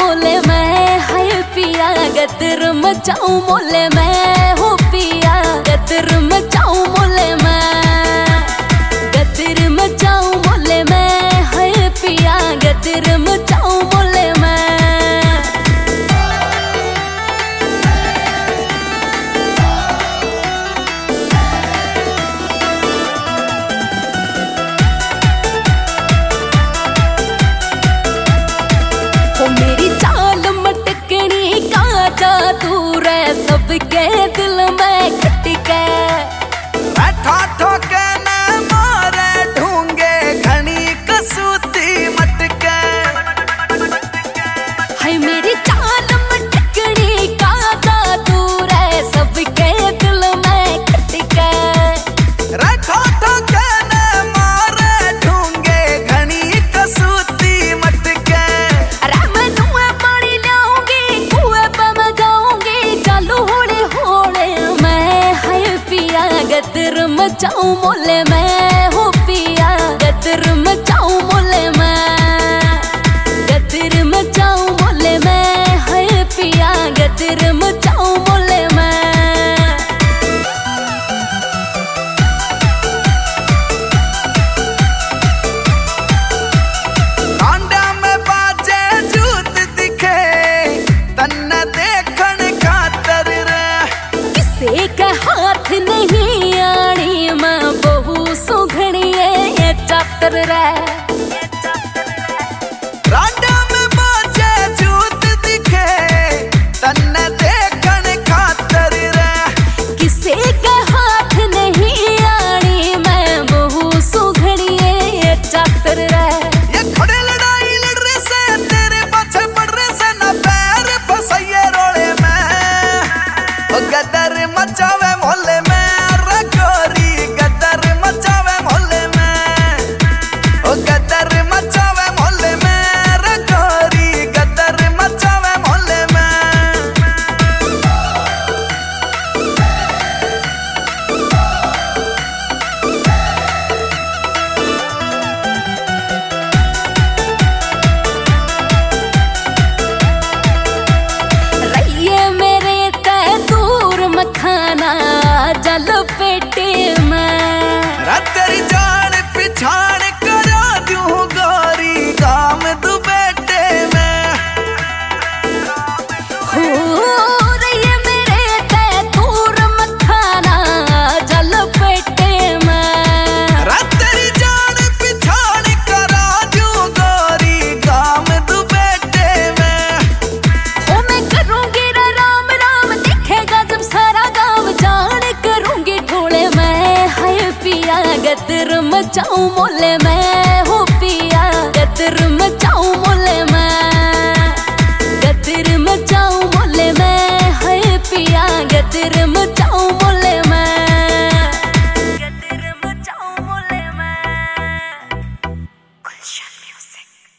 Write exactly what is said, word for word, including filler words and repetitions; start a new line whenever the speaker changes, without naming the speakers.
मोले मैं, हाय पिया गदर मचाऊं मोले मैं, हो पिया गदर मचाऊं मोले मैं, गदर मचाऊं मोले मैं, हाय पिया गदर मचाऊं मोले मैं। मेरी चाल मटकनी का जादू रे, सबके दिल में खटके
बैठा ठोके न मारे ढूंगे घनी कसूती मटके।
हाय मेरी चाल मटकनी का जादू रे, सबके दिल में खटके
बैठा ठोके न मारे ढूंगे घनी कसूती मटके।
गदर मचाऊं मोले मैं, हो पिया गदर मचाऊं मोले मैं, गदर मचाऊं मोले मैं, हाय पिया गदर मचाऊं मोले मैं।
कांडा में बाजे जूत दिखे तन्ने देखन खातर रे,
किसे का हाथ नहीं चातर रे।
रांडा में बाजे जूत दिखे तन्ने देखन खातर रे,
किसे का हाथ नहीं आनी मैं बहु सुघड़िए चातर रे।
ये खड़े लड़ाई लड़ रहे से तेरे पाछे पड़ रहे से ना पैर फसाइए रोड़े में, ओ गदर मचावे मोहल्ले में रे गोरी, गदर मचावे मोहल्ले में, गदर मचावे मोहल्ले में रे गोरी, गदर मचावे मोहल्ले में।
रहिए मेरे तय दूर मखाना जल पेटे में,
तेरी जान पिछाड़ करा दूं गोरी गाम दू बेटे में।
हो रहिए मेरे तय दूर मखाना जल पेटे में,
तेरी जान पिछाड़ करा दूं गोरी गाम दू बेटे में।
हो मैं करूंगी राम राम दिखेगा जब सारा गाँव, जान करूंगी ढोले मैं, हाय पिया गदर मचाऊं मोले